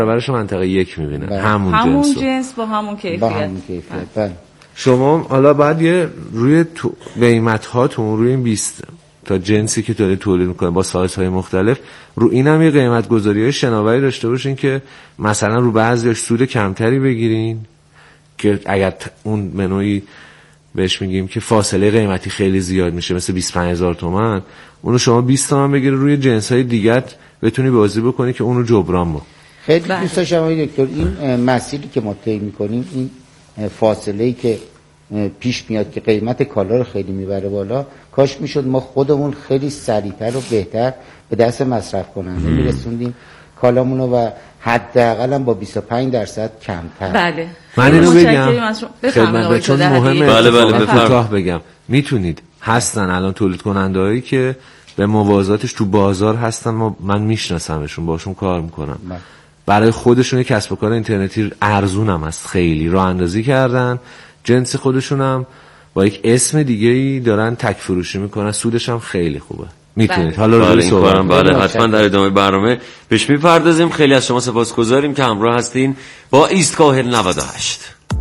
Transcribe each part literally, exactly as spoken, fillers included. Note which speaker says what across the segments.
Speaker 1: برابرش منطقه یک میبینن.
Speaker 2: بله.
Speaker 1: همون,
Speaker 3: همون
Speaker 1: جنس
Speaker 3: جنس با همون کیفیت
Speaker 2: با همون کیفیت. بله.
Speaker 1: شما حالا بعد یه روی تو... قیمت هاتون روی این بیست تا جنسی که داره تولید میکنه با سایزهای مختلف، رو اینم یه قیمت گذاری های شناوری داشته باشین که مثلا رو بعضیش سود کمتری بگیرین که اگر اون منوی بهش میگیم که فاصله قیمتی خیلی زیاد میشه مثل بیست و پنج هزار تومان، اونو شما بیست تومن بگیره روی جنس های دیگه بتونی بازی بکنی که اونو جبران با.
Speaker 2: خیلی دوست داشتم آقای دکتر این مسیری که ما طی میکنیم، این فاصله‌ای که پیش میاد که قیمت کالا رو خیلی میبره بالا، کاش میشد ما خودمون خیلی سریعتر و بهتر به دست مصرف کننده میرسوندیم کالامونو و حداقل هم با بیست و پنج درصد کمتر.
Speaker 3: بله.
Speaker 1: من اینو بگم خدمت چون مهمه.
Speaker 4: بله بله بفرمایید.
Speaker 1: بگم میتونید هستن الان تولید کننده‌هایی که به موازاتش تو بازار هستن، ما من میشناسمشون باشون کار میکنم. بله. برای خودشون یک کسب و کار اینترنتی ارزون هم هست، خیلی راه اندازی کردن، جنس خودشون هم با یک اسم دیگه‌ای دارن تک فروشی میکنن، سودش هم خیلی خوبه. میتونید حالا رو
Speaker 4: بله این بله حتما در ادامه برنامه بهش میپردازیم. خیلی از شما سپاسگزاریم که همراه هستین با ایستگاه نود و هشت.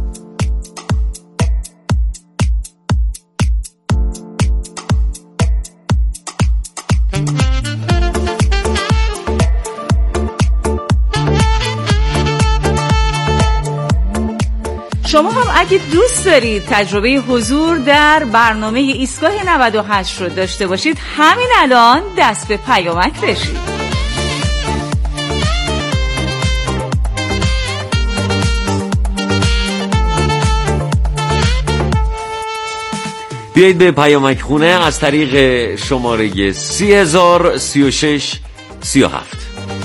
Speaker 3: شما هم اگه دوست دارید تجربه حضور در برنامه ایستگاه نود و هشت رو داشته باشید، همین الان دست به پیامک بشید.
Speaker 4: بیایید به پیامک خونه از طریق شماره سی هزار سی و شش سی و هفت.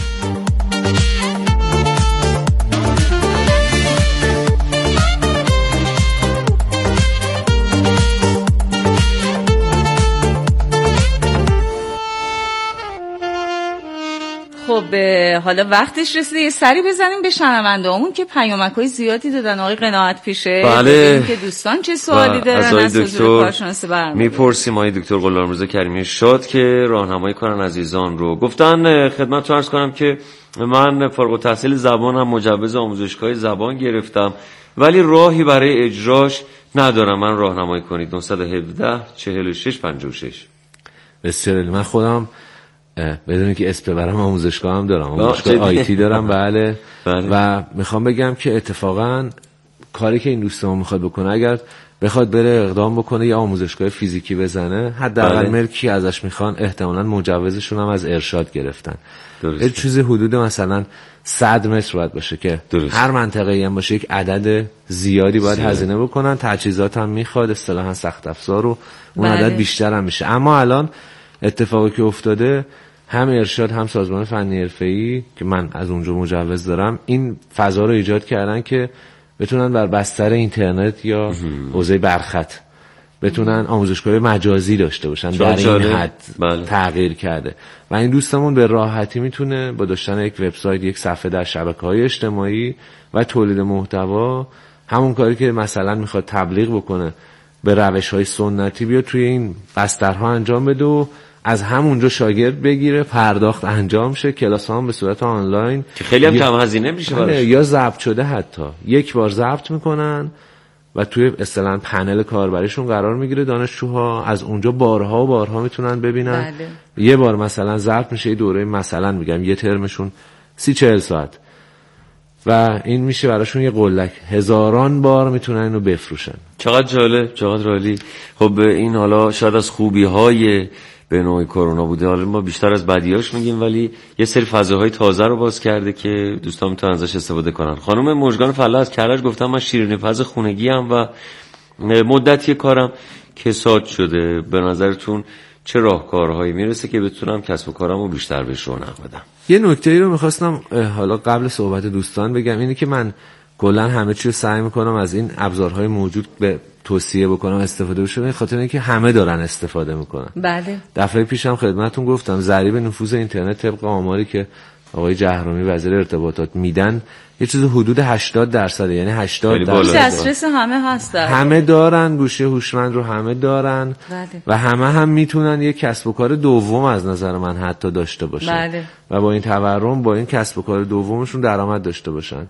Speaker 3: خب حالا وقتش رسیده یه سری بزنیم به شنونده‌هامون که پیامک‌های زیادی دادن. آقای قناعت پیشه
Speaker 4: بله
Speaker 3: که دوستان چه سوالی دارن
Speaker 4: از
Speaker 3: حضور کارشناس برنامه
Speaker 4: میپرسیم. آقای دکتر غلامرضا کریمی شاد که راهنمایی کنن عزیزان رو. گفتن خدمتتون عرض کنم که من فارغ التحصیل زبانم، مجوز آموزشگاه زبان گرفتم ولی راهی برای اجراش ندارم، من راهنمایی کنید. نه یک هفت چهل و شش پنجاه و شش.
Speaker 1: بسیار من خودم بدونی که اسم ببرم آموزشگاه هم دارم، آموزشگاه آیتی دارم. بله. بله و میخوام بگم که اتفاقا کاری که این دوستمون میخواد بکنه، اگر بخواد بره اقدام بکنه یا آموزشگاه فیزیکی بزنه، حداقل بله. ملکی ازش میخوان احتمالاً مجوزشون هم از ارشاد گرفتن. یه چیزی حدود مثلا صد متر باید باشه که درست. هر منطقه‌ای هم باشه یک عدد زیادی باید زیاد. هزینه بکنن، تجهیزات هم میخواد، اصطلاحاً سخت افزار و اون بله. عدد بیشتر هم میشه. اما الان اتفاقی که افتاده، هم ارشاد هم سازمان فنی حرفه‌ای که من از اونجا مجوز دارم، این فضا رو ایجاد کردن که بتونن بر بستر اینترنت یا حوزه برخط بتونن آموزشگاه مجازی داشته باشن. در این حد بله. تغییر کرده و این دوستمون به راحتی میتونه با داشتن یک وبسایت، یک صفحه در شبکه‌های اجتماعی و تولید محتوا، همون کاری که مثلا میخواد تبلیغ بکنه به روش‌های سنتی، بیا توی این بسترها انجام بده و از همونجا شاگرد بگیره، پرداخت انجام شه، کلاس هم به صورت آنلاین
Speaker 4: که خیلی هم کم هزینه میشه براش،
Speaker 1: یا ضبط شده، حتی یک بار ضبط میکنن و توی اصطلاحاً پنل کاربریشون قرار میگیره دانشجوها، از اونجا بارها و بارها میتونن ببینن. بله. یه بار مثلا ضبط میشه یه دوره، مثلا میگم یه ترمشون سی چهل ساعت و این میشه براشون یه قلک، هزاران بار میتونن اینو بفروشن.
Speaker 4: چقدر جالب، چقدر عالی. خب این حالا شاید از خوبی های به نوعی کرونا بوده، حالا ما بیشتر از بدیاش میگیم، ولی یه سری فضاهای تازه رو باز کرده که دوستان میتونن ازش استفاده کنن. خانم مژگان فلاح از کرج گفتم من شیرینی پز خونگی ام و مدتی کارم کساد شده، به نظرتون چه راهکارهایی میرسه که بتونم کسب و کارمو بیشتر بهش رونق بدم؟
Speaker 1: یه نکته‌ای رو می‌خواستم حالا قبل صحبت دوستان بگم، اینه که من کلا همه چی رو سعی می‌کنم از این ابزارهای موجود به توصیه بکنم استفاده بشه، به خاطر اینکه همه دارن استفاده میکنن.
Speaker 3: بله.
Speaker 1: دفعه پیشم خدمتتون گفتم ضریب نفوذ اینترنت طبق آماری که آقای جهرومی وزیر ارتباطات میدن یه چیز حدود هشتاد درصد، یعنی هشتاد درصد
Speaker 3: دسترس همه هست،
Speaker 1: همه دارن، گوشی هوشمند رو همه دارن.
Speaker 3: بله.
Speaker 1: و همه هم میتونن یه کسب و کار دوم از نظر من حتی داشته باشن.
Speaker 3: بله.
Speaker 1: و با این تورم با این کسب و کار دومشون درآمد داشته باشن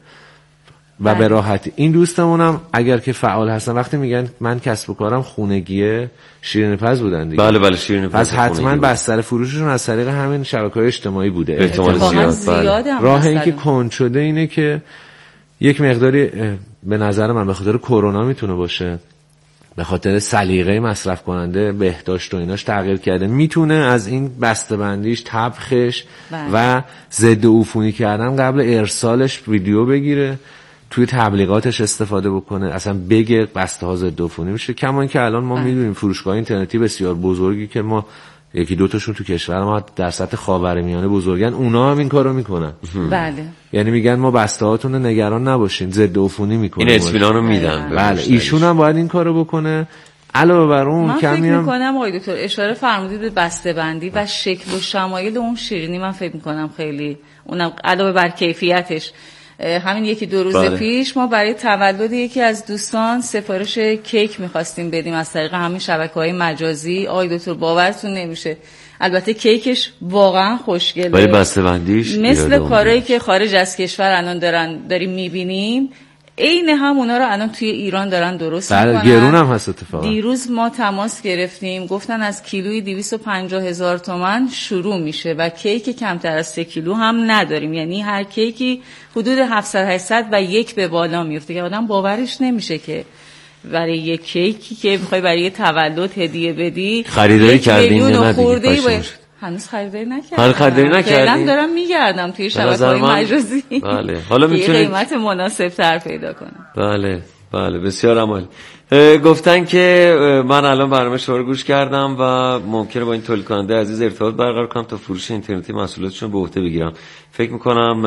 Speaker 1: و بله. به راحتی. این دوستمونم اگر که فعال هستن وقتی میگن من کسب و کارم خونگیه، شیرین پز بودن دیگه.
Speaker 4: بله بله شیرین پز.
Speaker 1: پس حتما بستر فروششون از طریق همین شبکه‌های اجتماعی بوده.
Speaker 4: احتمال زیاد.
Speaker 3: زیاد
Speaker 4: بله.
Speaker 1: راه این که کند شده اینه که یک مقداری به نظر من به خاطر کرونا میتونه باشه، به خاطر سلیقه مصرف کننده بهداشت و ایناش تغییر کرده، میتونه از این بسته‌بندیش، طبخش بله. و ضد عفونی کردن قبل ارسالش ویدیو بگیره، توی تبلیغاتش استفاده بکنه، اصلا بگه بسته ها ضد عفونی میشه. کما اینکه الان ما میدونیم فروشگاه اینترنتی بسیار بزرگی که ما یکی دو تاشون تو کشور ما در سطح خاورمیانه بزرگن، اونا هم این کارو میکنن.
Speaker 3: بله.
Speaker 1: یعنی میگن ما بسته هاتون رو نگران نباشین، ضد عفونی میکنن.
Speaker 4: این اطمینانو میدن.
Speaker 1: بله ایشون هم باید این کارو بکنه. علاوه بر اون
Speaker 3: من
Speaker 1: کمی
Speaker 3: فکر
Speaker 1: هم
Speaker 3: میکنم آقای دکتر اشاره فرمودید به بسته بندی و شکل و شمایل اون شیرینی، من فکر میکنم خیلی اونم علاوه بر کیفیتش، همین یکی دو روز بله. پیش ما برای تولد یکی از دوستان سفارش کیک میخواستیم بدیم از طریق همین شبکه‌های مجازی. آقای دکتر باورتون نمیشه، البته کیکش واقعا خوشگله
Speaker 4: ولی بسته‌بندیش
Speaker 3: مثل کارهایی که خارج از کشور الان دارن داریم میبینیم، عین همونا رو الان توی ایران دارن درست میکنن.
Speaker 1: گرون هم هست اتفاقا.
Speaker 3: دیروز ما تماس گرفتیم، گفتن از کیلوی دویست و پنجاه هزار تومان شروع میشه و کیک کمتر از سه کیلو هم نداریم، یعنی هر کیکی حدود هفتصد هشتصد و یک به بالا میفته که آدم باورش نمیشه که برای یک کیکی که میخوای برای یه تولد هدیه بدی
Speaker 4: خریداری کردین یا ندیدی؟
Speaker 3: هنوز خریداری نکردم.
Speaker 4: هنوز خریداری نکردی؟
Speaker 3: فعلا دارم میگردم توی شبکه‌های مجازی.
Speaker 4: بله. حالا میتونید
Speaker 3: قیمت مناسب تر پیدا کنم.
Speaker 4: بله بله بسیار عالی. گفتن که من الان برنامه شما رو گوش کردم و ممکنه با این تولید کننده عزیز ارتباط برقرار کنم تا فروش اینترنتی محصولاتشون به عهده بگیرم. فکر میکنم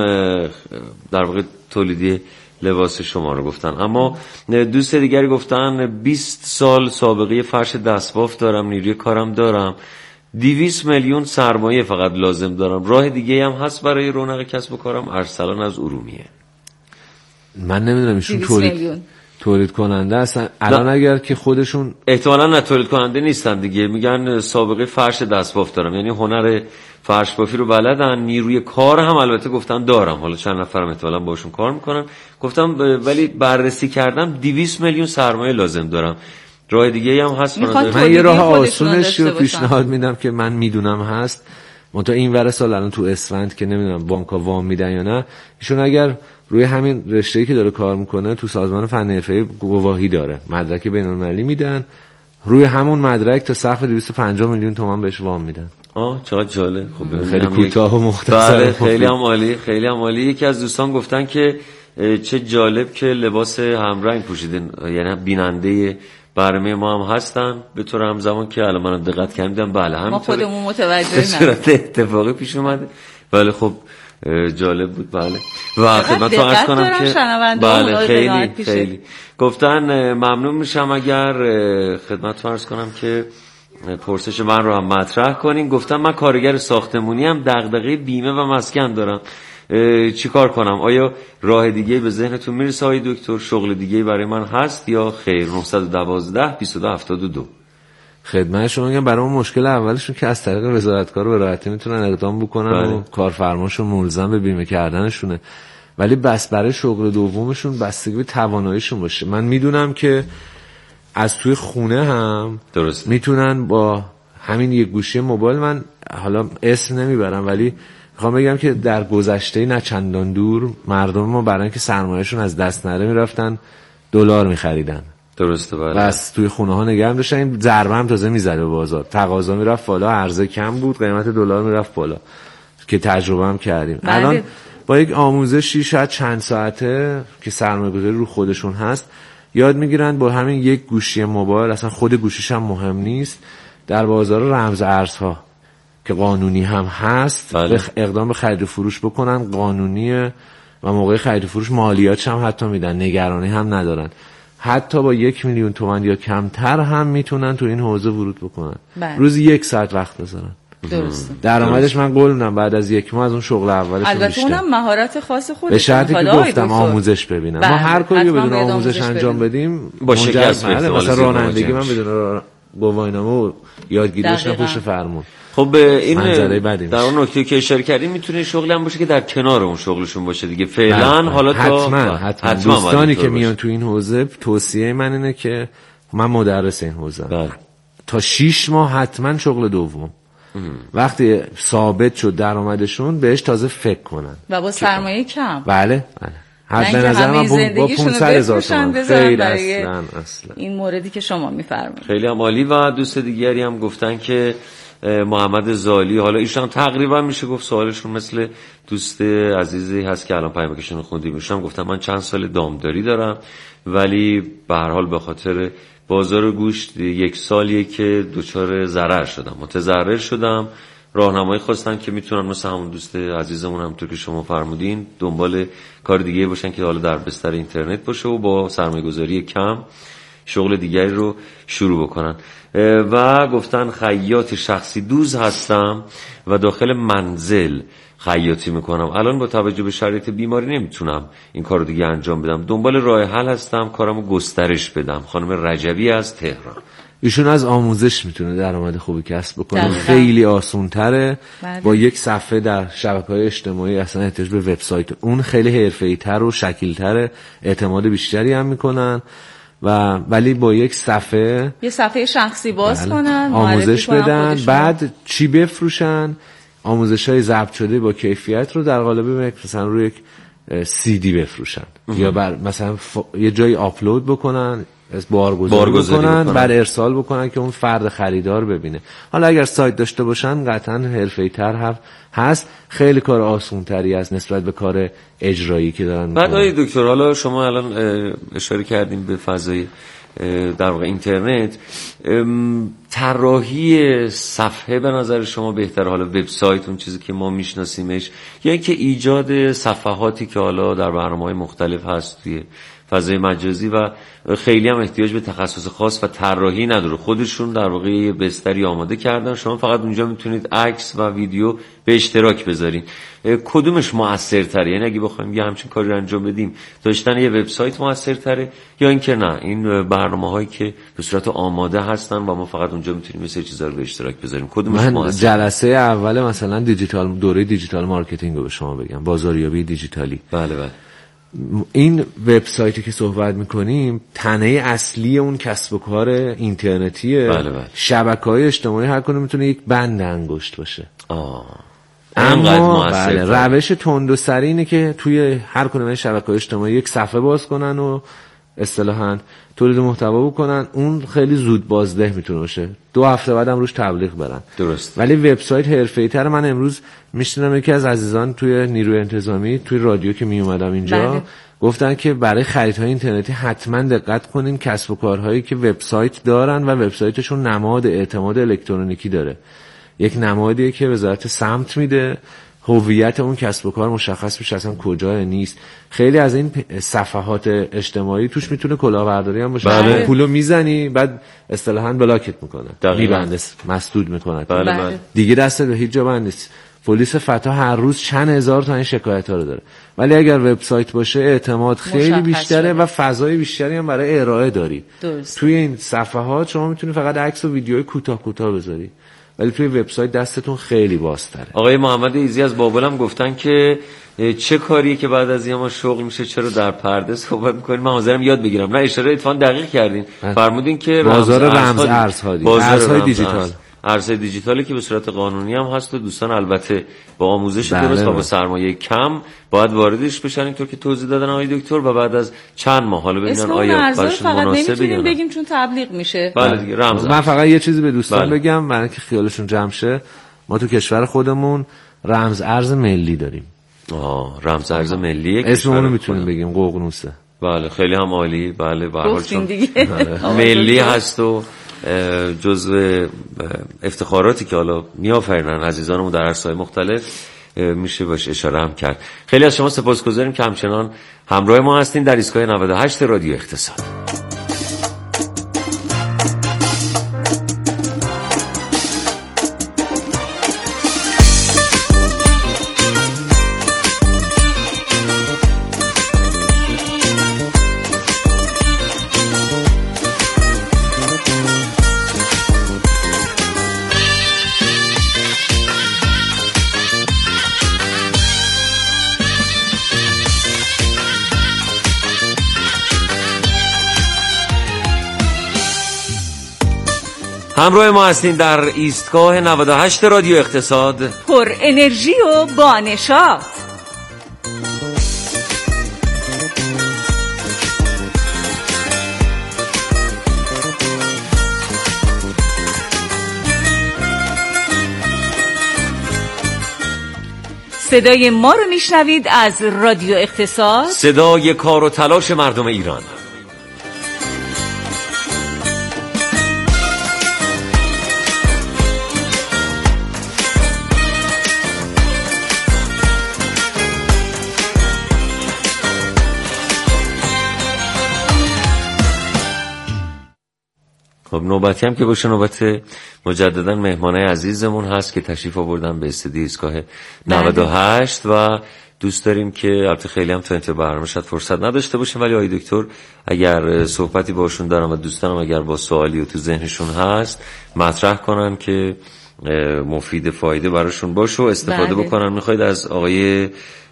Speaker 4: در واقع تولیدی لباس شما رو گفتن. اما دوست دیگری گفتن بیست سال سابقه فرش دستبافت دارم، نیروی کارم دارم، دویست میلیون سرمایه فقط لازم دارم، راه دیگه هم هست برای رونق کسب و کارم؟ ارسلان از ارومیه.
Speaker 1: من نمیدونم ایشون تولید تولید کننده هستن الان، اگر که خودشون
Speaker 4: احتمالاً نه تولید کننده نیستن دیگه، میگن سابقه فرش دستبافت دارم، یعنی هنر فرش بافی رو بلدن، نیروی کار هم البته گفتن دارم، حالا چند نفرم احتمالاً باشون کار میکنن. گفتم ولی بررسی کردم دویست میلیون سرمایه لازم دارم، راه دیگه هم هست؟
Speaker 1: من یه راه آسونش رو پیشنهاد میدم که من میدونم هست، منتها این ور سال الان تو اسفند که نمیدونم بانک‌ها وام میدن یا نه، ایشون اگر روی همین رشته‌ای که داره کار میکنه تو سازمان فن حرفه‌ای گواهی داره، مدرک بین‌المللی میدن، روی همون مدرک تا سقف دویست و پنجاه میلیون تومان بهش وام میدن.
Speaker 4: آه چقدر جالب. خب
Speaker 1: خیلی کوتاه و مختصر.
Speaker 4: بله خیلی هم عالی، خیلی هم عالی. یکی از دوستان گفتن که چه جالب که لباس همرنگ پوشیدین، یعنی بیننده برنامه ما هم هستن به طور همزمان که الان من دقت کردم. بله همینطوره،
Speaker 3: ما خودمون متوجه
Speaker 4: به صورت اتفاقی پیش اومده. بله خب جالب بود. بله و خدمتتون عرض کنم که بله خیلی خیلی گفتن ممنون میشم اگر خدمتتون عرض کنم که پرسش من رو هم مطرح کنین. گفتم من کارگر ساختمونی هم، دغدغه بیمه و مسکن دارم، چی کار کنم؟ آیا راه دیگه به ذهنتون میرسه آقای دکتر؟ شغل دیگه برای من هست یا خیر؟ نه یک دو بیست و دو هفتاد و دو.
Speaker 1: خدمت شما میگم برای اون مشکل اولشون که از طریق وزارتکار به راحتی میتونن اقدام بکنن بله. و کارفرماشون ملزم به بیمه کردنشونه، ولی بس برای شغل دومشون بستگی به تواناییشون باشه. من میدونم که از توی خونه هم
Speaker 4: درست
Speaker 1: میتونن با همین یک گوشی موبایل، من حالا اسم نمیبرم ولی میخوام بگم که در گذشته نه چندان دور مردم ما برای اینکه سرمایه‌شون از دست نره میرفتن دلار میخریدن.
Speaker 4: درسته بله.
Speaker 1: بس توی خونه ها نگه هم داشتن، این ضربه هم تازه میزده به بازار، تقاضا میرفت بالا، عرضه کم بود، قیمت دلار میرفت بالا که تجربه هم کردیم.
Speaker 3: بله.
Speaker 1: الان با یک آموزشی شاید چند ساعته که سرمایه‌گذاری رو خودشون هست یاد میگیرن با همین یک گوشی موبایل، اصلا خود گوشیش هم مهم نیست، در بازار رمز ارزها که قانونی هم هست
Speaker 4: بله.
Speaker 1: اقدام به خرید و فروش بکنن، قانونیه و موقع خرید و فروش مالیاتش هم حتی میدن، نگرانی هم ندارن، حتی با یک میلیون تومان یا کمتر هم میتونن تو این حوزه ورود بکنن.
Speaker 3: بله.
Speaker 1: روزی یک ساعت وقت بذارن.
Speaker 3: درسته.
Speaker 1: درآمدش من قول میدم بعد از یک ماه از اون شغل اولش بیشتر.
Speaker 3: البته اونم مهارت خاص خودشه.
Speaker 1: به شرطی که گفتم آموزش ببینم. ما هر کاری بدون آموزش انجام بدیم
Speaker 4: با شکست می‌خوره.
Speaker 1: مثلا رانندگی من بدون گواهینامه و یادگیریش پشت فرمون.
Speaker 4: خب این در اون نکته که اشاره کردیم میتونه شغلی هم باشه که در کنار اون شغلشون باشه دیگه فعلا. حالا تا
Speaker 1: حتما حتما دوستانی که میان تو این حوزه توصیه من اینه که من مدرس این حوزه بله. تا شش ماه حتما شغل دوم ام. وقتی ثابت شد درآمدشون بهش تازه فکر کنن
Speaker 3: و با سرمایه کم.
Speaker 1: بله بله حد به نظر من با پانصد هزار تومان خیر اصلا اصلا
Speaker 3: این موردی که شما میفرمایید
Speaker 4: خیلی هم عالی. و دوست دیگری هم گفتن که محمد زالی، حالا ایشون تقریبا میشه گفت سوالشون مثل دوست عزیزی هست که الان پیامکشون خوندیم. ایشون گفتم من چند سال دامداری دارم ولی به هر حال به خاطر بازار گوشت یک سالیه که دچار ضرر شدم، متضرر شدم. راهنمایی خواستن که میتونن مثل همون دوست عزیزمون همونطور که شما فرمودین دنبال کار دیگه باشن که حالا در بستر اینترنت باشه و با سرمایه‌گذاری کم شغل دیگری رو شروع بکنن. و گفتن خیاط شخصی دوز هستم و داخل منزل خیاطی میکنم. الان با توجه به شرایط بیماری نمیتونم این کارو دیگه انجام بدم. دنبال راه حل هستم کارمو گسترش بدم. خانم رجبی از تهران.
Speaker 1: ایشون از آموزش میتونه درآمد خوبی کسب بکنه. خیلی آسون تره. با یک صفحه در شبکه‌های اجتماعی اصلا احتیاج به وبسایت اون خیلی حرفه‌ای تر و شکیل تره. اعتماد بیشتری هم میکنن و ولی با یک صفحه
Speaker 3: یه صفحه شخصی باز بله. کنن
Speaker 1: آموزش بدن بعد چی بفروشن. آموزش‌های ضبط شده با کیفیت رو در قالب مثلا روی یک سی دی بفروشن یا بر مثلا ف... یه جایی آپلود بکنن بارگذاری, بارگذاری بکنن, بکنن بعد ارسال بکنن که اون فرد خریدار ببینه. حالا اگر سایت داشته باشن قطعا حرفه‌ای‌تر هست. خیلی کار آسان‌تری است نسبت به کار اجرایی که دارن.
Speaker 4: بعد آقای دکتر حالا شما الان اشاره کردیم به فضای در واقع اینترنت، طراحی صفحه به نظر شما بهتره حالا وبسایت اون چیزی که ما میشناسیمش یا اینکه ایجاد صفحاتی که حالا در برنامه‌های مختلف هست توی فضای مجازی و خیلی هم احتیاج به تخصص خاص و طراحی نداره، خودشون در واقع یه بستری آماده کردن، شما فقط اونجا میتونید عکس و ویدیو به اشتراک بذارین. کدومش موثرتره؟ یعنی اگه بخوایم یه همچین کاری رو انجام بدیم داشتن یه وبسایت موثرتره یا اینکه نه این برنامه‌هایی که به صورت آماده هستن و ما فقط اونجا میتونیم مثل چیزا رو به اشتراک بذاریم؟ کدومش موثره؟
Speaker 1: جلسه اول مثلا دیجیتال دوره دیجیتال مارکتینگ رو به شما بگم، بازاریابی دیجیتالی.
Speaker 4: بله بله.
Speaker 1: این وبسایتی که صحبت میکنیم تنه اصلی اون کسب و کار اینترنتیه.
Speaker 4: بله بله.
Speaker 1: شبکه‌های اجتماعی هر کدوم میتونه یک بند انگشت باشه.
Speaker 4: آه.
Speaker 1: اما بله روش تند و سریع اینه که توی هر کدوم از شبکه‌های اجتماعی یک صفحه باز کنن و اصطلاحاً تولید محتوا بکنن. اون خیلی زود بازده میتونه باشه، دو هفته بعدم روش تبلیغ برن.
Speaker 4: درست.
Speaker 1: ولی وبسایت حرفه‌ای‌تر، من امروز میشنیدم یکی از عزیزان توی نیروی انتظامی توی رادیو که می اومدم اینجا بله. گفتن که برای خریدهای اینترنتی حتما دقت کنین کسب و کارهایی که وبسایت دارن و وبسایتشون نماد اعتماد الکترونیکی داره، یک نمادیه که وزارت سمت میده، هویت اون کسب و کار مشخص میشه اصلا کجای نیست. خیلی از این صفحات اجتماعی توش میتونه کلاهبرداری هم باشه.
Speaker 4: بله.
Speaker 1: پولو میزنی بعد اصطلاحاً بلاکت میکنه، میبنده، مسدود میکنه.
Speaker 4: بله بله.
Speaker 1: دیگه دست به هیچ جا بند نیست. پلیس فتا هر روز چند هزار تا این شکایت ها رو داره. ولی اگر وبسایت باشه اعتماد خیلی بیشتره شده. و فضای بیشتری هم برای ارائه داری.
Speaker 3: درست.
Speaker 1: توی این صفحات شما میتونی فقط عکس و ویدیوی کوتاه کوتاه بذاری، ولی توی وبسایت دستتون خیلی بازتره.
Speaker 4: آقای محمد ایزی از بابل هم گفتن که چه کاریه که بعد از این ما شغل میشه چرا در پرده صحبت میکنین؟ من حاضرم یاد بگیرم. نه اشاره اتفاقا دقیق کردین، فرمودین که
Speaker 1: بازار رمز ارزها، ارزهای دیجیتال،
Speaker 4: ارزهای دیجیتالی که به صورت قانونی هم هست و دوستان البته با آموزش درست و با سرمایه کم باید واردش بشن اینطور که توضیح دادن آقای دکتر و بعد از چند ماه حالا ببینن آیا براشون مناسبه یا نه.
Speaker 3: بگیم چون تبلیغ میشه.
Speaker 4: بله دیگه رمز.
Speaker 1: من فقط یه چیزی به دوستان بله. بگم برای اینکه خیالشون جمع شه، ما تو کشور خودمون رمز ارز ملی داریم.
Speaker 4: آه رمز ارز ملی
Speaker 1: اسم اون رو میتونیم بگیم ققنوسه.
Speaker 4: بله خیلی هم عالی. بله به هر حال چون ملی هست و جزو افتخاراتی که حالا میآفرینن عزیزانمون در عرصه‌های مختلف میشه باش اشاره هم کرد. خیلی از شما سپاسگزاریم که همچنان همراه ما هستین در ایستگاه نود و هشت رادیو اقتصاد. همراه ما هستین در ایستگاه نود و هشت رادیو اقتصاد،
Speaker 3: پر انرژی و با نشاط. صدای ما رو میشنوید از رادیو اقتصاد،
Speaker 4: صدای کار و تلاش مردم ایران. خب نوبتی هم که باشه، نوبت مجددا مهمانای عزیزمون هست که تشریف آوردن به استودیو ایستگاه نود و هشت و دوست داریم که البته خیلی هم تا انتهای برنامه شاید فرصت نداشته باشیم، ولی آقای دکتر اگر صحبتی باشون دارم و دوستانم اگر با سوالی و تو ذهنشون هست مطرح کنن که مفید فایده براشون باشه و استفاده بله. بکنن. میخواید از آقای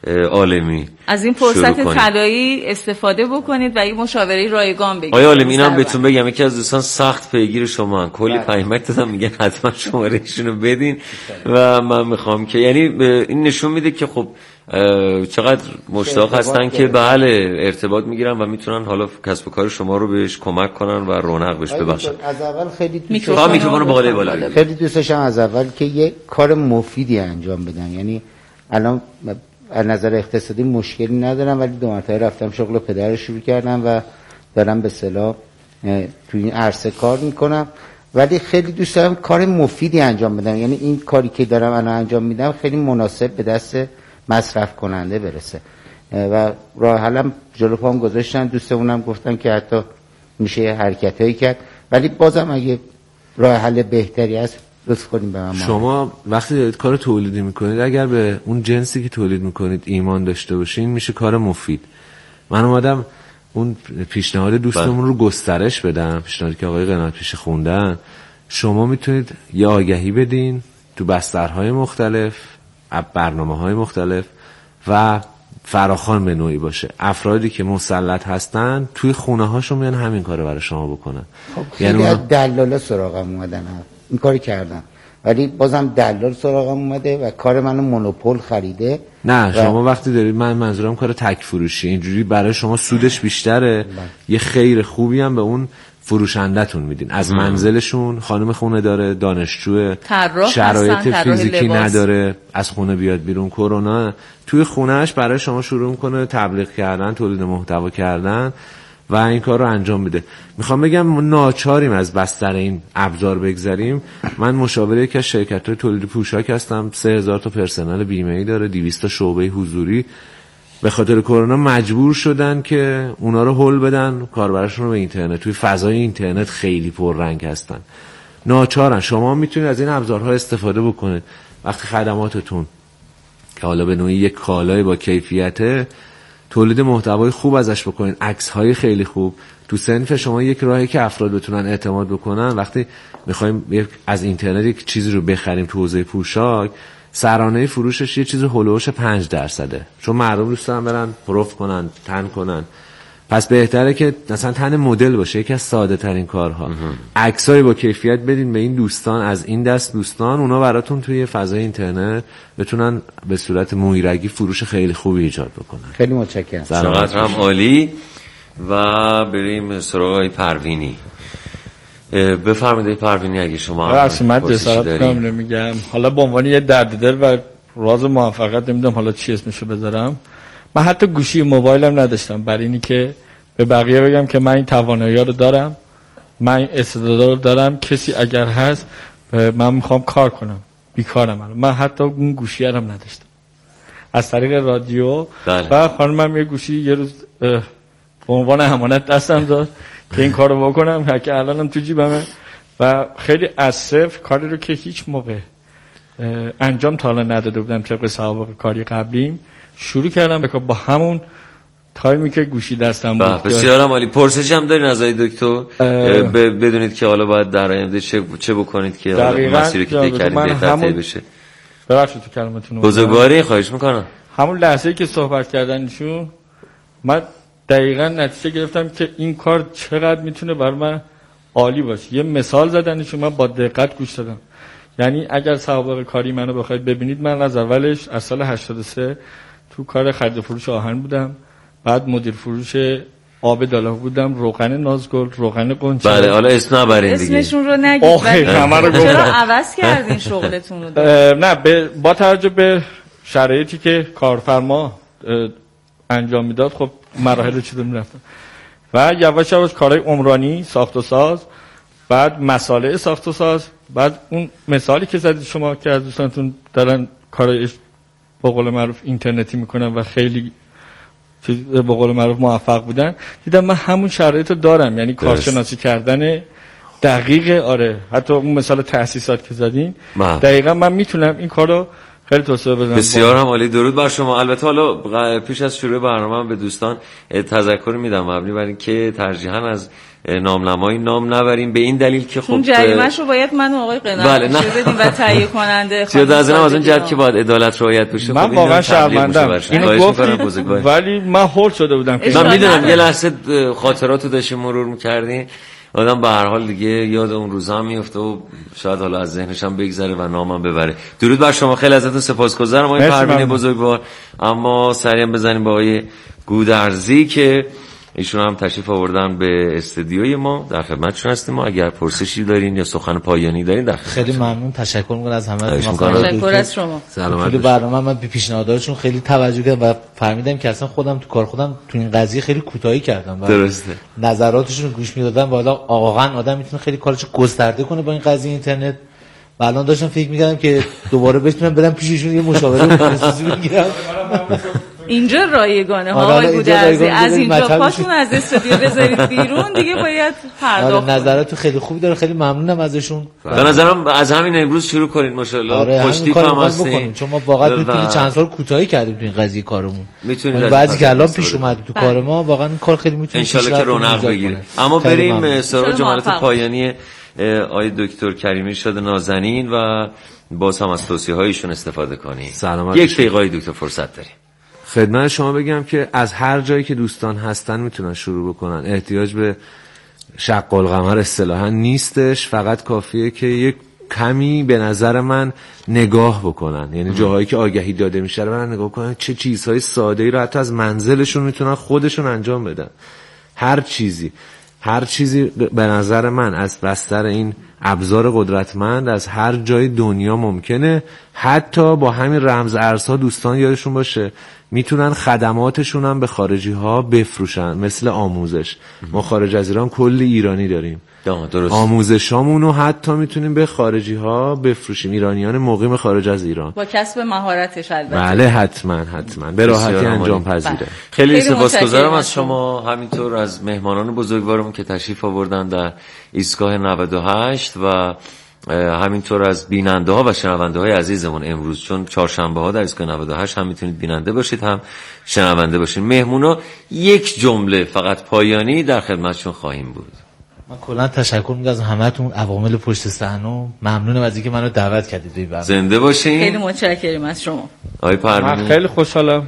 Speaker 4: عالمی
Speaker 3: از این فرصت طلایی استفاده بکنید و این مشاوره رایگان بگیرید.
Speaker 4: آقای عالمی اینم بهتون بگم یکی از دوستان سخت پیگیر شما ان، کلی پیامک دادم میگن حتما شمارهشون رو بدین و من میخوام که یعنی این نشون میده که خب چقدر مشتاق هستن که بله ارتباط میگیرن و میتونن حالا کسب و کار شما رو بهش کمک کنن و رونق بهش ببخشن.
Speaker 2: از اول خیلی
Speaker 4: میکروفون میکروفون رو بالا بالا
Speaker 2: خیلی دوست داشتم از اول که یه کار مفیدی انجام بدن. یعنی الان از نظر اقتصادی مشکلی ندارم، ولی دو مرتبه رفتم شغل پدر رو شروع کردم و دارم به اصطلاح تو این عرصه کار میکنم، ولی خیلی دوست دارم کار مفیدی انجام بدم. یعنی این کاری که دارم الان انجام میدم خیلی مناسب به دست مصرف کننده برسه و راه حلم جلو پام گذاشتن. دوستمونم گفتن که حتی میشه حرکتایی کرد، ولی بازم اگه راه حل بهتری هست لطف کنیم به من.
Speaker 1: شما وقتی دارید کار تولیدی میکنید اگر به اون جنسی که تولید میکنید ایمان داشته باشین میشه کار مفید. من اومدم اون پیشنهاد دوستمون رو گسترش بدم، پیشنهادی که آقای قناعت پیش خوندن. شما میتونید یه آگهی بدین تو بسترهای مختلف، برنامه‌های مختلف و فراخوان به نوعی باشه. افرادی که مسلط هستن توی خونه هاشون میان همین کارو برای شما بکنن.
Speaker 2: خب یعنی اونا... دلالا سراغم اومدن این کاری کردن، ولی بازم دلال سراغم اومده و کار منو مونوپول خریده.
Speaker 1: نه
Speaker 2: و...
Speaker 1: شما وقتی دارید، من منظورم کار تک فروشی، اینجوری برای شما سودش بیشتره. بله. یه خیر خوبی هم به اون فروشندتون میدین از منزلشون. خانم خونه داره، دانشجو، شرایط فیزیکی نداره از خونه بیاد بیرون، کرونا توی خونهش برای شما شروع میکنه تبلیغ کردن، تولید محتوا کردن و این کار رو انجام میده. میخوام بگم ما ناچاریم از بستر این ابزار بگذریم. من مشاور یکی از شرکت‌های تولید پوشاک هستم، سه هزار تا پرسنل بیمه‌ای داره، دویست تا شعبه حضوری. به خاطر کرونا مجبور شدن که اونا رو هول بدن کاربرشون رو به اینترنت. توی فضای اینترنت خیلی پررنگ هستن، ناچارن. شما میتونید از این ابزارها استفاده بکنید وقتی خدماتتون که حالا به نوعی یک کالای با کیفیته، تولید محتوای خوب ازش بکنید، عکس‌های خیلی خوب. تو صنف شما یک راهی که افراد بتونن اعتماد بکنن، وقتی می‌خوایم از اینترنت یک چیزی رو بخریم تو حوزه پوشاک، سرانه فروشش یه چیز هولوش پنج درصده، چون مردم دوست دارن برن پروف کنن، تن کنن. پس بهتره که مثلا تن مدل باشه، یکی از ساده ترین کارها. عکسای با کیفیت بدین به این دوستان، از این دست دوستان، اونا براتون توی فضای اینترنت بتونن به صورت مویرگی فروش خیلی خوبی ایجاد بکنن.
Speaker 2: خیلی متشکرم.
Speaker 4: چقدر هم عالی. و بریم سراغ پروینی. بفرمایید پروینی اگه شما
Speaker 5: راست من جسارت کنم نمیگم، حالا به عنوان یه درد دل و راز موفقیت نمیدونم حالا چی اسمشو بذارم، من حتی گوشی موبایلم نداشتم برای اینی که به بقیه بگم که من این توانایی رو دارم، من این استعداد رو دارم، کسی اگر هست من میخوام کار کنم، بیکارم. من من حتی اون گوشی هم نداشتم. از طریق رادیو بله. و خانمم یه گوشی یه روز به عنوان امانت دستم داد که این کارو بکنم که الانم تو جیبمه و خیلی از صفر کاری رو که هیچ موقع انجام تا حالا نداده بودم طبق سوابق کاری قبلیم شروع کردم به با همون تایمی که گوشی دستم بود.
Speaker 4: بسیار عالی. پرسش هم دارین از آقای دکتر بدونید که حالا باید در آینده چه چه بکنید که مسیری که طی کردید بهتر بشه.
Speaker 5: ببخشید تو کلمتون
Speaker 4: بزرگواری خواهش میکنم.
Speaker 5: همون لحظه‌ای که صحبت کردنشون من دقیقاً نتیجه گرفتم که این کار چقدر میتونه بر من عالی باشه. یه مثال زدنش من با دقت گوش دادم. یعنی اگر سابقه کاری منو بخواید ببینید، من از اولش از سال هشتاد و سه تو کار خرید فروش آهن بودم، بعد مدیر فروش آب داله بودم، روغن نازگل، روغن قنچه.
Speaker 4: بله حالا اسم نبرین دیگه،
Speaker 3: اسمشون رو نگید.
Speaker 5: آخه همه رو گفتم.
Speaker 3: چرا عوض کردین شغلتون رو؟
Speaker 5: نه با توجه به شرایطی که کارفرما انجام میداد، خب مراحل چیزو میرفتم و یواش یواش کارهای عمرانی، ساخت و ساز، بعد مسائل ساخت و ساز، بعد اون مثالی که زدید شما که از دوستانتون دارن کارهای به قول معروف اینترنتی میکنن و خیلی به قول معروف موفق بودن، دیدم من همون شرایط رو دارم. یعنی کارشناسی کردن دقیق، آره حتی اون مثال تأسیسات که زدین دقیقا من میتونم این کارو خیلی توسعه بدم.
Speaker 4: بسیار هم عالی، درود بر شما. البته حالا پیش از شروع برنامه به دوستان تذکر میدم مبنی بر این که ترجیحاً از نامنمایی نام نبریم، به این دلیل که خب
Speaker 3: اون جریمه‌شو باید من و آقای قناعت بدیم و تهیه کننده
Speaker 4: خانم از این از اون جهت که باید عدالت رعایت بشه.
Speaker 5: من واقعا شرمندم اینو گفتم، ولی من هول شده بودم
Speaker 4: که من میدونم یه لحظه خاطراتو داشتیم مرور می‌کردین، آدم به هر حال دیگه یاد اون روزا هم میفته و شاید حالا از ذهنش هم بگذره و نامم ببره. درود بر شما، خیلی ازتون سپاسگزارم آقای پروین بزرگوار. اما سریع بزنیم با آقای گودرزی که ایشون هم تشریف آوردن به استودیوی ما، در خدمتشون هستیم. ما اگر پرسشی دارین یا سخن پایانی دارین در
Speaker 6: خیلی ممنون، تشکر می‌کنم از همه.
Speaker 3: تشکر از شما.
Speaker 6: سلامت باشید. برنامه من به پیشنهاداتشون خیلی توجه کردم و فهمیدم که اصلا خودم تو کار خودم تو این قضیه خیلی کوتاهی کردم و
Speaker 4: درسته
Speaker 6: نظراتشون رو گوش میدادم. والا واقعا آدم میتونه خیلی کارش گسترده کنه با این قضیه اینترنت. و الان داشتم فکر می‌کردم که دوباره بتونم برم پیششون یه مشاوره خصوصی بگیرم.
Speaker 3: اینجا رایگانه ها آقای گودرزی، از اینجا پاتون از استودیو بذارید بیرون دیگه باید پرداخت.
Speaker 6: نظرات خیلی خوبی داره، خیلی ممنونم ازشون.
Speaker 4: به نظرم از همین امروز شروع کنید ماشاءالله.
Speaker 6: آره خوشتیپ هم هستین، چون ما واقعا میتونیم چند سال کوتاهی کردیم تو این قضیه کارمون.
Speaker 4: میتونید
Speaker 6: بعضی که الان پیش اومد تو کار ما واقعا این کار خیلی میتونه
Speaker 4: ان شاءالله که رونق بگیره. اما بریم سراغ جملات پایانی آقای دکتر کریمی ارشاد نازنین و باز هم از توصیه‌هایشون استفاده کنیم. یک دقیقه آقای دکتر فرصت داریم.
Speaker 1: خدمت شما بگم که از هر جایی که دوستان هستن میتونن شروع بکنن، احتیاج به شق القمر اصطلاحا نیستش، فقط کافیه که یک کمی به نظر من نگاه بکنن. یعنی جاهایی که آگهی داده میشه رو برن نگاه کنن، چه چیزهای ساده‌ای رو حتی از منزلشون میتونن خودشون انجام بدن. هر چیزی هر چیزی به نظر من از بستر این ابزار قدرتمند از هر جای دنیا ممکنه. حتی با همین رمز ارزها دوستان یادشون باشه میتونن خدماتشون هم به خارجی ها بفروشن، مثل آموزش. ما خارج از ایران کلی ایرانی داریم، آموزشامونو حتی میتونیم به خارجی ها بفروشیم، ایرانیان مقیم خارج از ایران،
Speaker 3: با کسب مهارتش البته.
Speaker 1: بله حتما حتما به راحتی انجام پذیره.
Speaker 4: خیلی سپاسگزارم از شما، همینطور از مهمانان بزرگوارمون که تشریف آوردن در ایستگاه نود و هشت و همینطور از بیننده ها و شنونده های عزیزمون امروز، چون چهارشنبه ها در ایستگاه نود و هشت هم میتونید بیننده باشید هم شنونده باشید. مهمونا یک جمله فقط پایانی در خدمتشون خواهیم بود.
Speaker 6: من کلا تشکر می‌کنم از همه‌تون، عوامل پشت صحنه. ممنونم از اینکه منو دعوت کردید به برنامه.
Speaker 4: زنده باشین.
Speaker 3: خیلی متشکرم از شما.
Speaker 4: آقای پروین
Speaker 5: من خیلی خوشحالم.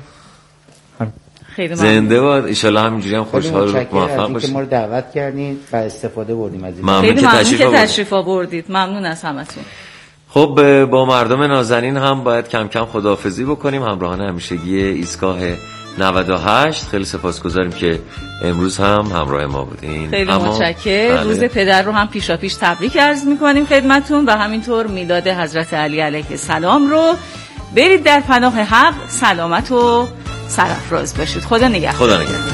Speaker 3: خیلی ممنون.
Speaker 4: زنده باد، ان شاءالله همینجوری هم خوشحال و موفق باشید.
Speaker 2: که ما رو دعوت کردین و استفاده بردیم از این.
Speaker 3: خیلی ممنون که تشریف آوردید. ممنون از همتون.
Speaker 4: خب با مردم نازنین هم باید کم کم خداحافظی بکنیم. همراهان همیشگی ایستگاه نود و هشت خیلی سپاسگزاریم که امروز هم همراه ما بودین.
Speaker 3: خیلی متشکرم. بله. روز پدر رو هم پیشا پیش تبریک عرض می‌کنیم خدمتتون و همینطور میلاد حضرت علی علیه السلام رو. برید در پناه حق، سلامت و سرافراز باشید. خدا نگهدار.
Speaker 4: خدا نگهدار.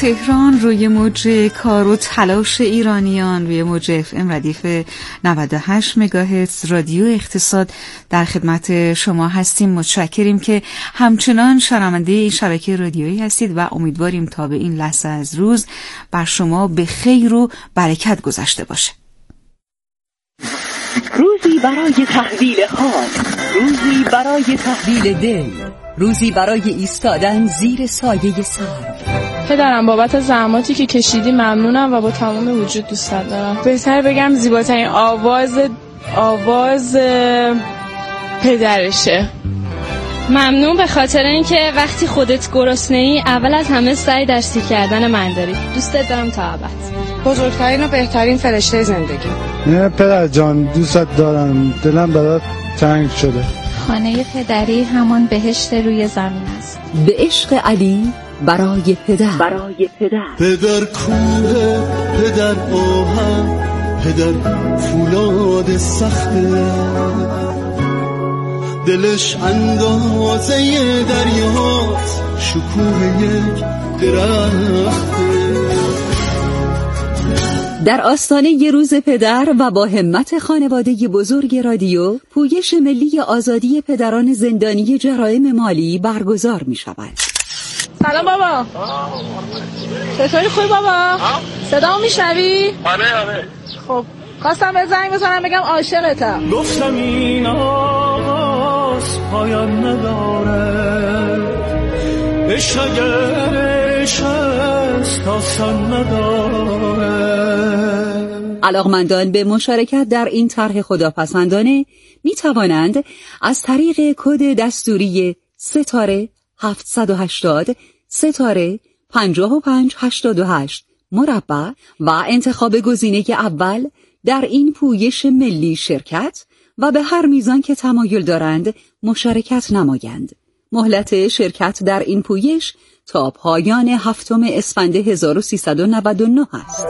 Speaker 7: تهران روی موج کار و تلاش ایرانیان روی موج اف ام ردیف نود و هشت مگاهرتز رادیو اقتصاد در خدمت شما هستیم. متشکریم که همچنان شنونده این شبکه رادیویی هستید و امیدواریم تا به این لحظه از روز بر شما به خیر و برکت گذشته باشه.
Speaker 8: روزی برای تحویل خاک، روزی برای تحویل دل، روزی برای ایستادن زیر سایه سرو.
Speaker 9: پدرم بابت زحماتی که کشیدی ممنونم و با تمام وجود دوستت دارم. بهتر بگم زیباترین آواز آواز پدرشه.
Speaker 10: ممنون به خاطر اینکه وقتی خودت گرسنه‌ای اول از همه سعی در سیر کردن من داری. دوستت دارم تا ابد.
Speaker 9: بزرگترین و بهترین فرشته زندگی.
Speaker 11: نه پدر جان دوستت دارم، دلم برات تنگ شده.
Speaker 12: خانه پدری همان بهشت روی زمین است.
Speaker 8: به عشق علی برای پدر،
Speaker 13: برای پدر. پدر کوه، پدر آهن، پدر فولاد سخته، دلش اندازه دریاست، شکوه یک درخته.
Speaker 8: در آستانه ی روز پدر و با همت خانواده بزرگ رادیو، پویش ملی آزادی پدران زندانی جرایم مالی برگزار می شود.
Speaker 9: سلام بابا. چطوری خوبی بابا؟ صدامو میشنوی؟
Speaker 14: آره آره.
Speaker 9: خب خواستم به زنگ بزنم بگم عاشقتم.
Speaker 13: گفتم این آغاز پایان نداره، بشگرش هست آسان نداره.
Speaker 8: علاقمندان به مشارکت در این طرح خداپسندانه می توانند از طریق کد دستوری ستاره هفتصد و هشتاد ستاره پنجاه و پنج هشتاد و هشت مربع و انتخاب گزینه اول در این پویش ملی شرکت و به هر میزان که تمایل دارند مشارکت نمایند. مهلت شرکت در این پویش تا پایان هفتم اسفند هزار و سیصد و نود و نه است.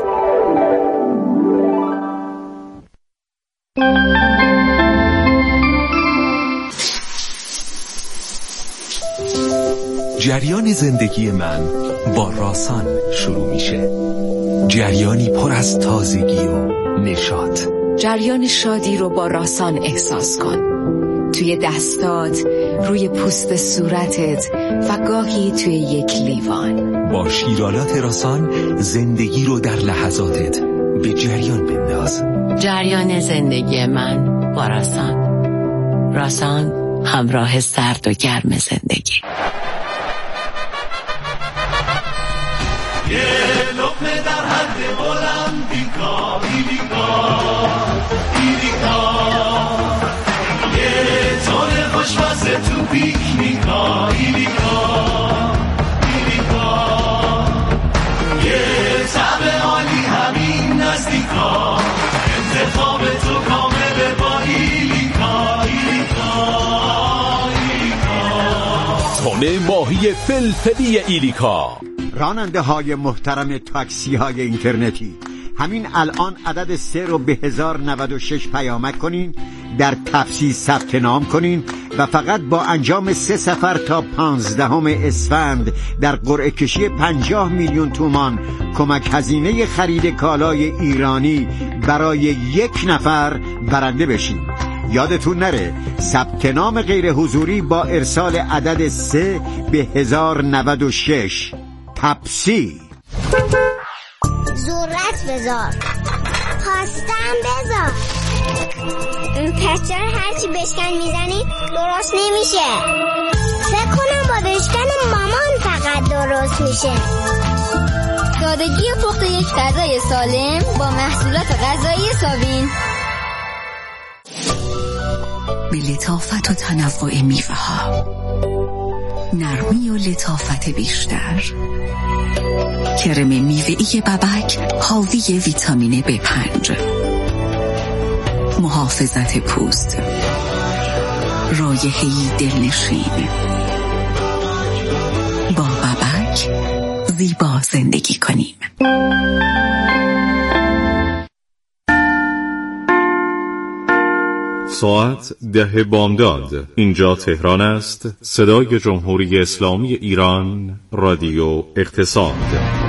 Speaker 15: جریان زندگی من با راسان شروع میشه. جریانی پر از تازگی و نشاط.
Speaker 16: جریان شادی رو با راسان احساس کن. توی دستات، روی پوست صورتت و گاهی توی یک لیوان.
Speaker 15: با شیرالات راسان زندگی رو در لحظاتت به جریان بنداز.
Speaker 16: جریان زندگی من با راسان. راسان همراه سرد و گرم زندگی.
Speaker 13: یه لقمه در حد المپیکا، ایلیکا ایلیکا، یه تون خوشمزه تو پیکنیکا، ایلیکا ایلیکا، یه طعم عالی همین نزدیکا، انتخاب تو کامل با ایلیکا ایلیکا ایلیکا.
Speaker 17: تون ماهی فلفلی ایلیکا.
Speaker 18: راننده های محترم تاکسی های اینترنتی، همین الان عدد سه رو به هزار نود و شش پیامک کنین، در تفصیل ثبت نام کنین و فقط با انجام سه سفر تا پانزدهم اسفند در قرعه کشی پنجاه میلیون تومان کمک هزینه خرید کالای ایرانی برای یک نفر برنده بشین. یادتون نره ثبت نام غیر حضوری با ارسال عدد سه به هزار نود و شش. تپسی
Speaker 19: ذرت بذار، پاستم بذار. این پچه رو هرچی بشکن میزنی درست نمیشه. فکر کنم با بشکن مامان فقط درست میشه.
Speaker 20: سادگی پخت یک غذای سالم با محصولات غذایی ساوین.
Speaker 16: به لطافت و تنوع میوه ها، نرمی و لطافت بیشتر. کرم میوه‌ای ببک حاوی ویتامین بی پنج، محافظت پوست، رایحه‌ای دلنشین. با ببک زیبا زندگی کنیم.
Speaker 21: ساعت ده بامداد. اینجا تهران است. صدای جمهوری اسلامی ایران، رادیو اقتصاد.